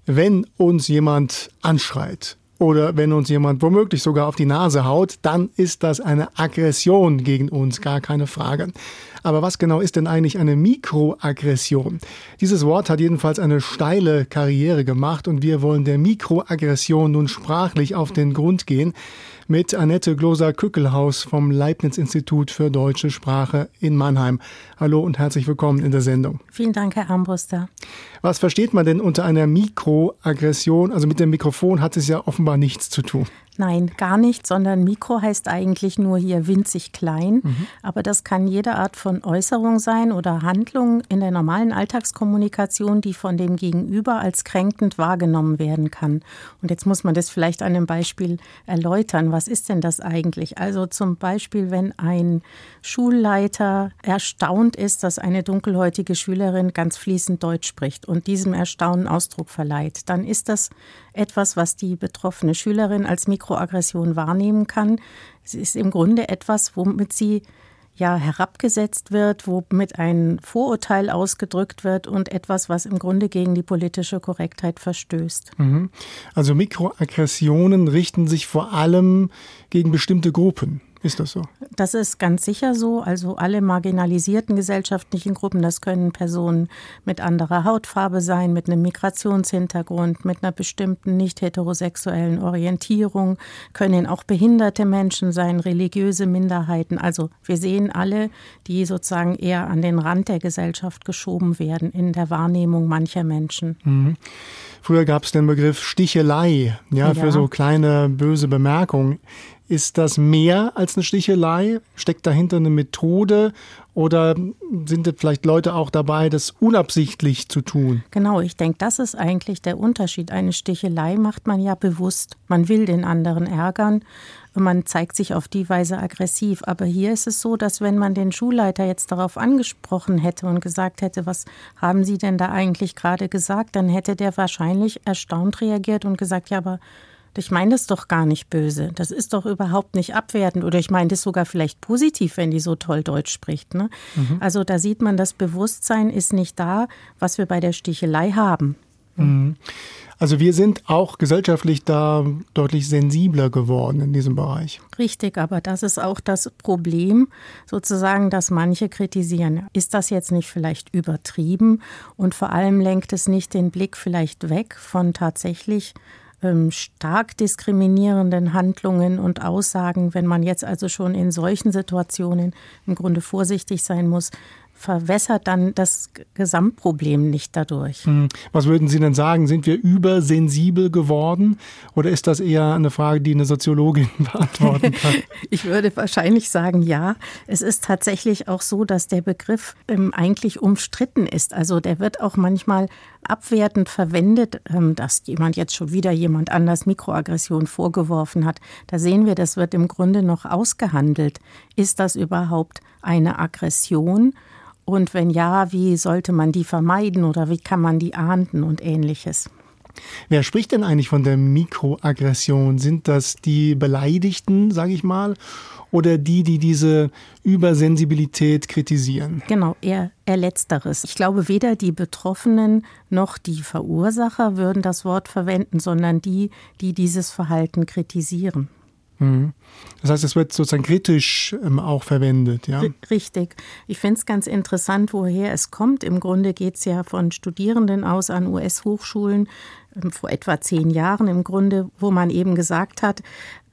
Wenn uns jemand anschreit oder wenn uns jemand womöglich sogar auf die Nase haut, dann ist das eine Aggression gegen uns, gar keine Frage. Aber was genau ist denn eigentlich eine Mikroaggression? Dieses Wort hat jedenfalls eine steile Karriere gemacht und wir wollen der Mikroaggression nun sprachlich auf den Grund gehen mit Annette Gloser-Kückelhaus vom Leibniz-Institut für Deutsche Sprache in Mannheim. Hallo und herzlich willkommen in der Sendung. Vielen Dank, Herr Armbruster. Was versteht man denn unter einer Mikroaggression? Also mit dem Mikrofon hat es ja offenbar nichts zu tun. Nein, gar nicht, sondern Mikro heißt eigentlich nur hier winzig klein. Aber das kann jede Art von Äußerung sein oder Handlung in der normalen Alltagskommunikation, die von dem Gegenüber als kränkend wahrgenommen werden kann. Und jetzt muss man das vielleicht an einem Beispiel erläutern. Was ist denn das eigentlich? Also zum Beispiel, wenn ein Schulleiter erstaunt ist, dass eine dunkelhäutige Schülerin ganz fließend Deutsch spricht und diesem Erstaunen Ausdruck verleiht, dann ist das etwas, was die betroffene Schülerin als Mikroaggression wahrnehmen kann. Es ist im Grunde etwas, womit sie herabgesetzt wird, womit ein Vorurteil ausgedrückt wird und etwas, was im Grunde gegen die politische Korrektheit verstößt. Also Mikroaggressionen richten sich vor allem gegen bestimmte Gruppen. Ist das so? Das ist ganz sicher so. Also alle marginalisierten gesellschaftlichen Gruppen, das können Personen mit anderer Hautfarbe sein, mit einem Migrationshintergrund, mit einer bestimmten nicht heterosexuellen Orientierung, können auch behinderte Menschen sein, religiöse Minderheiten. Also wir sehen alle, die sozusagen eher an den Rand der Gesellschaft geschoben werden in der Wahrnehmung mancher Menschen. Früher gab es den Begriff Stichelei, für so kleine böse Bemerkungen. Ist das mehr als eine Stichelei? Steckt dahinter eine Methode oder sind vielleicht Leute auch dabei, das unabsichtlich zu tun? Genau, ich denke, das ist eigentlich der Unterschied. Eine Stichelei macht man ja bewusst. Man will den anderen ärgern und man zeigt sich auf die Weise aggressiv. Aber hier ist es so, dass wenn man den Schulleiter jetzt darauf angesprochen hätte und gesagt hätte, was haben Sie denn da eigentlich gerade gesagt, dann hätte der wahrscheinlich erstaunt reagiert und gesagt, ja, aber ich meine das doch gar nicht böse. Das ist doch überhaupt nicht abwertend. Oder ich meine das sogar vielleicht positiv, wenn die so toll Deutsch spricht. Ne? Also da sieht man, das Bewusstsein ist nicht da, was wir bei der Stichelei haben. Also wir sind auch gesellschaftlich da deutlich sensibler geworden in diesem Bereich. Richtig, aber das ist auch das Problem, sozusagen, dass manche kritisieren. Ist das jetzt nicht vielleicht übertrieben? Und vor allem lenkt es nicht den Blick vielleicht weg von tatsächlich stark diskriminierenden Handlungen und Aussagen, wenn man jetzt also schon in solchen Situationen im Grunde vorsichtig sein muss, verwässert dann das Gesamtproblem nicht dadurch. Was würden Sie denn sagen? Sind wir übersensibel geworden oder ist das eher eine Frage, die eine Soziologin beantworten kann? Ich würde wahrscheinlich sagen, ja. Es ist tatsächlich auch so, dass der Begriff eigentlich umstritten ist. Also der wird auch manchmal abwertend verwendet, dass jemand anders Mikroaggression vorgeworfen hat. Da sehen wir, das wird im Grunde noch ausgehandelt. Ist das überhaupt eine Aggression? Und wenn ja, wie sollte man die vermeiden oder wie kann man die ahnden und Ähnliches? Wer spricht denn eigentlich von der Mikroaggression? Sind das die Beleidigten, sage ich mal, oder die diese Übersensibilität kritisieren? Genau, eher Letzteres. Ich glaube, weder die Betroffenen noch die Verursacher würden das Wort verwenden, sondern die dieses Verhalten kritisieren. Das heißt, es wird sozusagen kritisch auch verwendet, ja? Richtig. Ich finde es ganz interessant, woher es kommt. Im Grunde geht es ja von Studierenden aus an US-Hochschulen vor etwa 10 Jahren im Grunde, wo man eben gesagt hat,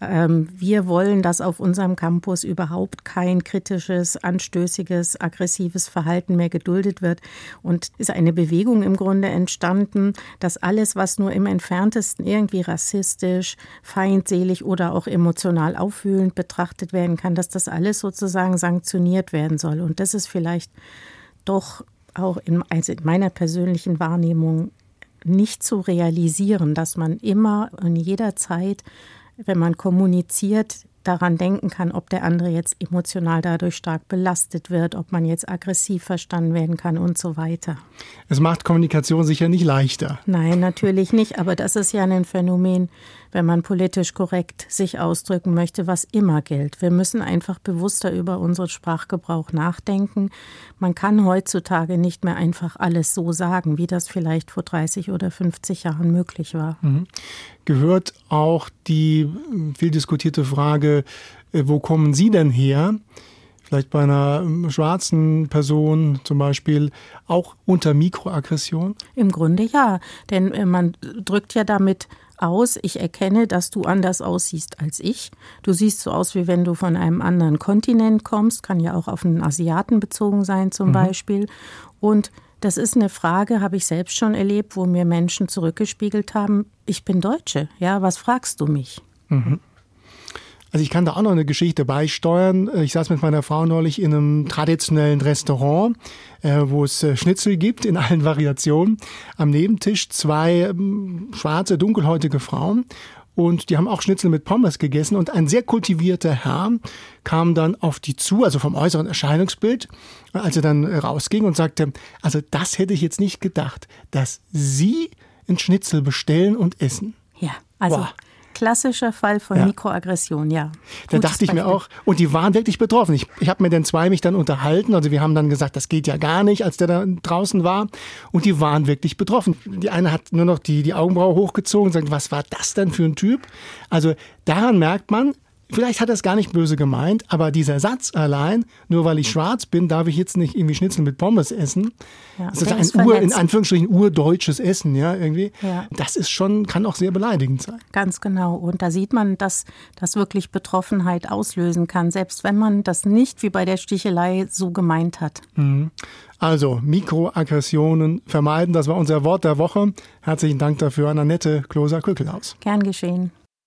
wir wollen, dass auf unserem Campus überhaupt kein kritisches, anstößiges, aggressives Verhalten mehr geduldet wird. Und ist eine Bewegung im Grunde entstanden, dass alles, was nur im Entferntesten irgendwie rassistisch, feindselig oder auch emotional aufwühlend betrachtet werden kann, dass das alles sozusagen sanktioniert werden soll. Und das ist vielleicht doch auch in meiner persönlichen Wahrnehmung nicht zu realisieren, dass man immer in jeder Zeit, wenn man kommuniziert, daran denken kann, ob der andere jetzt emotional dadurch stark belastet wird, ob man jetzt aggressiv verstanden werden kann und so weiter. Es macht Kommunikation sicher nicht leichter. Nein, natürlich nicht, aber das ist ja ein Phänomen, wenn man politisch korrekt sich ausdrücken möchte, was immer gilt. Wir müssen einfach bewusster über unseren Sprachgebrauch nachdenken. Man kann heutzutage nicht mehr einfach alles so sagen, wie das vielleicht vor 30 oder 50 Jahren möglich war. Gehört auch die viel diskutierte Frage, wo kommen Sie denn her? Vielleicht bei einer schwarzen Person zum Beispiel auch unter Mikroaggression? Im Grunde ja, denn man drückt ja damit aus, ich erkenne, dass du anders aussiehst als ich. Du siehst so aus, wie wenn du von einem anderen Kontinent kommst, kann ja auch auf einen Asiaten bezogen sein zum Beispiel. Und das ist eine Frage, habe ich selbst schon erlebt, wo mir Menschen zurückgespiegelt haben, ich bin Deutsche, ja, was fragst du mich? Also ich kann da auch noch eine Geschichte beisteuern. Ich saß mit meiner Frau neulich in einem traditionellen Restaurant, wo es Schnitzel gibt in allen Variationen. Am Nebentisch 2 schwarze, dunkelhäutige Frauen. Und die haben auch Schnitzel mit Pommes gegessen. Und ein sehr kultivierter Herr kam dann auf die zu, also vom äußeren Erscheinungsbild, als er dann rausging und sagte, also das hätte ich jetzt nicht gedacht, dass Sie ein Schnitzel bestellen und essen. Ja, also... Boah. Klassischer Fall von Mikroaggression, ja. Da dachte ich mir auch, und die waren wirklich betroffen. Ich habe mit den 2 mich dann unterhalten, also wir haben dann gesagt, das geht ja gar nicht, als der da draußen war. Und die waren wirklich betroffen. Die eine hat nur noch die Augenbraue hochgezogen und sagt, was war das denn für ein Typ? Also daran merkt man, vielleicht hat er es gar nicht böse gemeint, aber dieser Satz allein, nur weil ich schwarz bin, darf ich jetzt nicht irgendwie Schnitzel mit Pommes essen. Ja, das ist ein in Anführungsstrichen urdeutsches Essen, ja, irgendwie. Ja. Das ist schon, kann auch sehr beleidigend sein. Ganz genau. Und da sieht man, dass das wirklich Betroffenheit auslösen kann, selbst wenn man das nicht wie bei der Stichelei so gemeint hat. Also, Mikroaggressionen vermeiden, das war unser Wort der Woche. Herzlichen Dank dafür an Annette Kloser-Kückelhaus. Gern geschehen.